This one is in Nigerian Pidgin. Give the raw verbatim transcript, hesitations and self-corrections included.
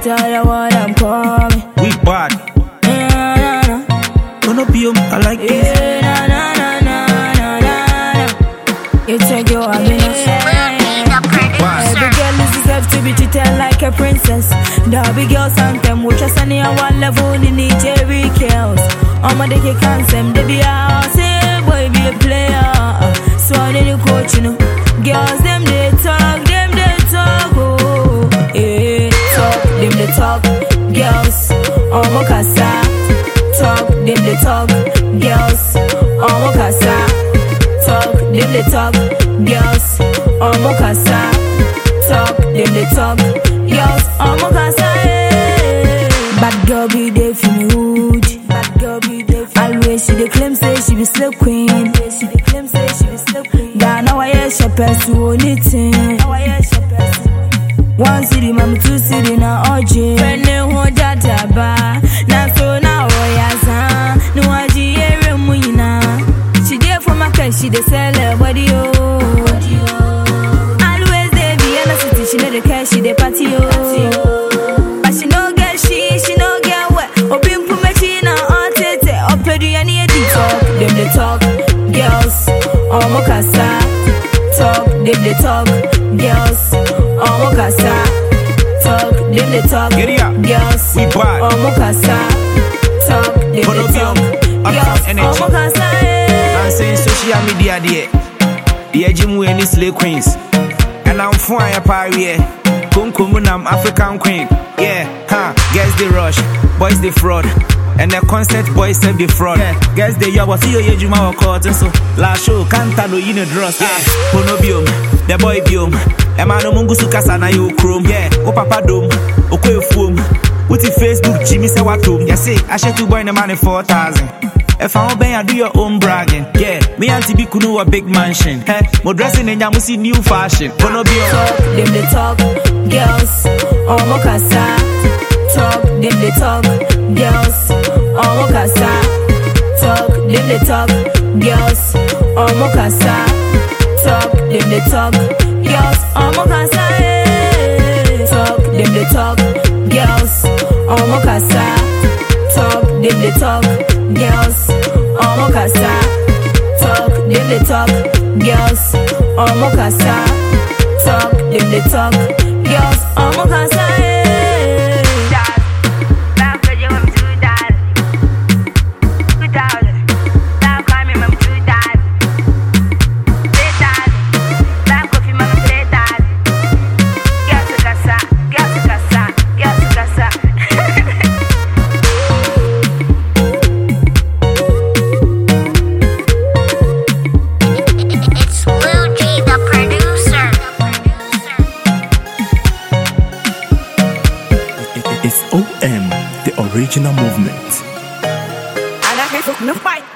tell you what I'm coming. We bad. Yeah, nah, nah. Gonna be um, I like this. Yeah, nah, nah, nah, nah, nah, nah. You take your happiness. Every girl is deserves to be treated like a princess. The big girls and them watch us on one level in the Jerry kills. I'm a dick cancer, they be a say boy be a player. So I need a coach, you know. Girls them they talk, them they talk, oh yeah. Talk, them they talk. Girls, I'm a casa. Talk, them they talk. Girls, I'm a casa. Talk, them they talk. Girls, I'm a casa. Talk, them they talk. Girls, I'm a casa. Bad girl be there for me hood. Bad girl be there for me. Always she dey claim say she be slave queen. Always she dey claim say she be slave queen. Da now I hear she pursue anything. Now I hear she pursue. One city, mama, two city na oje. Pene ho jata ba. Na so na oyaza. No aji ere muina. She dey for market, she dey sell her body oh. Always dey be in a city, she know the cash, she dey party oh. But she no get she, she no get wet. Obin pumechi na otete. Opedu yani edi talk, them they talk. Girls, omo kasa. Talk, them they talk. Girls, omo kasa. Talk, them they talk. Girls, we bad. omo kasa. Talk, them they talk. Girls, omo kasa. I'm saying social media there. The Ejim we any slay queens. And I'm fine a party. Kunkumunam African queen. Yeah, huh. Guess they rush, boys they fraud. And the constant boys them the fraud. Yeah. Guess they yawa see you juma wa court and so la show kanta no you know dross. Yeah, Ponobium, the boy bium. Emano mungu sukasa na yo chrome. Yeah, o papa dom, o kwe foam. With the Facebook Jimmy say what to. Yeah, say I should to buy the money four thousand. If I don't I do your own bragging. Yeah, me and T B Kunu a big mansion. Hey, mo dressing in yamusi new fashion. Ponobium. Talk, them they talk. Girls, omo kasa. Talk, them they talk. Girls, omo kasa. Talk, them they talk. Girls, omo kasa. Talk, them they talk. Girls, omo kasa. Talk, them they talk. Girls, omo kasa. Talk, them they talk. Girls, omo kasa. Talk, them they talk. Girls, omo kasa. Talk, them they talk. Girls, omo kasa. It's O M, the original movement. And I can no fight.